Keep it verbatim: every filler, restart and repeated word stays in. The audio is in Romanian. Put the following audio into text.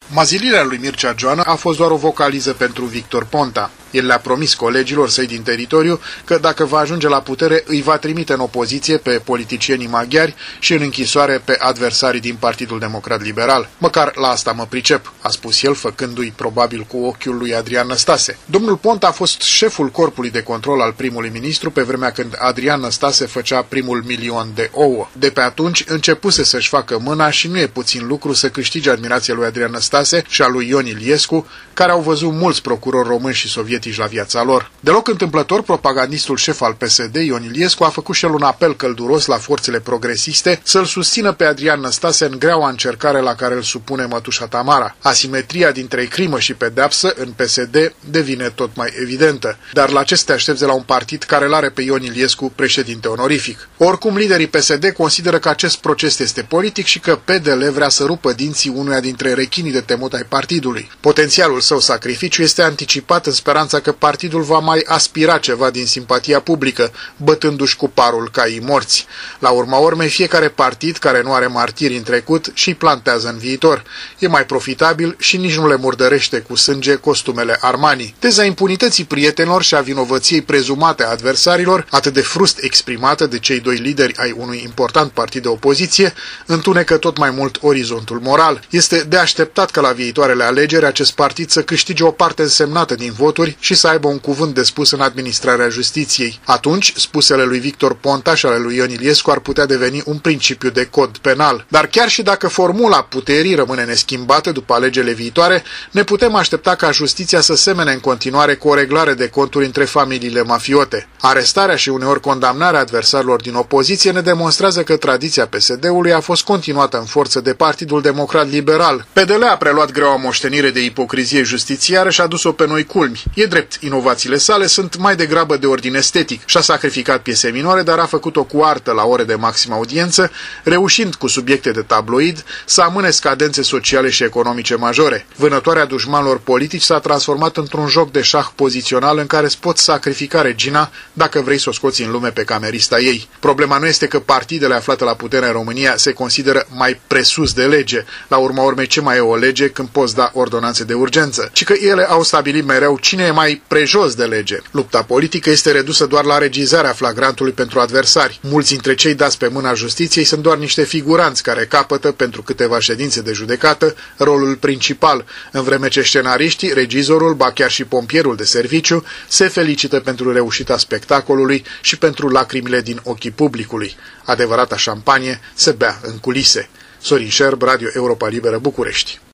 Mazilirea lui Mircea Joană a fost doar o vocaliză pentru Victor Ponta. El le-a promis colegilor săi din teritoriu că dacă va ajunge la putere îi va trimite în opoziție pe politicienii maghiari și în închisoare pe adversarii din Partidul Democrat Liberal. Măcar la asta mă pricep, a spus el, făcându-i probabil cu ochiul lui Adrian Năstase. Domnul Ponta a fost șeful corpului de control al primului ministru pe vremea când Adrian Năstase făcea primul milion de ouă. De pe atunci începuse să-și facă mâna și nu e puțin lucru să câștige admirația lui Adrian Năstase și a lui Ion Iliescu, care au văzut mulți procurori români și sovietici la viața lor. Deloc întâmplător, propagandistul șef al P S D, Ion Iliescu, a făcut și el un apel călduros la forțele progresiste să-l susțină pe Adrian Năstase în greaua încercare la care îl supune mătușa Tamara. Asimetria dintre crimă și pedeapsă în P S D devine tot mai evidentă. Dar la ce să te aștepți de la un partid care l-are pe Ion Iliescu președinte onorific? Oricum, liderii P S D consideră că acest proces este politic și că P D L vrea să rupă dinții unuia dintre rechinii de temut ai partidului. Potențialul său sacrificiu este anticipat în speranța că partidul va mai aspira ceva din simpatia publică, bătându-și cu parul caii morți. La urma urmei, fiecare partid care nu are martiri în trecut și-i plantează în viitor. E mai profitabil și nici nu le murdărește cu sânge costumele Armani. Teza impunității prietenilor și a vinovăției prezumate a adversarilor, atât de frust exprimată de cei doi lideri ai unui important partid de opoziție, întunecă tot mai mult orizontul moral. Este de așteptat ca la viitoarele alegeri acest partid să câștige o parte însemnată din voturi și să aibă un cuvânt de spus în administrarea justiției. Atunci, spusele lui Victor Ponta și ale lui Ion Iliescu ar putea deveni un principiu de cod penal. Dar chiar și dacă formula puterii rămâne neschimbată după alegerile viitoare, ne putem aștepta ca justiția să semene în continuare cu o reglare de conturi între familiile mafiote. Arestarea și uneori condamnarea adversarilor din opoziție ne demonstrează că tradiția P S D-ului a fost continuată în forță de Partidul Democrat Liberal. P D L a preluat greaua moștenire de ipocrizie justițiară și a dus-o pe noi culmi. E drept, inovațiile sale sunt mai degrabă de ordin estetic. Și-a sacrificat piese minore, dar a făcut-o cu artă la ore de maximă audiență, reușind cu subiecte de tabloid să amâne scadențe sociale și economice majore. Vânătoarea dușmanilor politici s-a transformat într-un joc de șah pozițional în care îți poți sacrifica regina dacă vrei să o scoți în lume pe camerista ei. Problema nu este că partidele aflate la putere în România se consideră mai presus de lege. La urma urmei, ce mai e o lege când poți da ordonanțe de urgență? Ci că ele au stabilit mereu cine e mai prejos de lege. Lupta politică este redusă doar la regizarea flagrantului pentru adversari. Mulți dintre cei dați pe mâna justiției sunt doar niște figuranți care capătă, pentru câteva ședințe de judecată, rolul principal, în vreme ce scenariștii, regizorul, ba chiar și pompierul de serviciu se felicită pentru reușita spectacolului și pentru lacrimile din ochii publicului. Adevărata șampanie se bea în culise. Sorin Șerb, Radio Europa Liberă, București.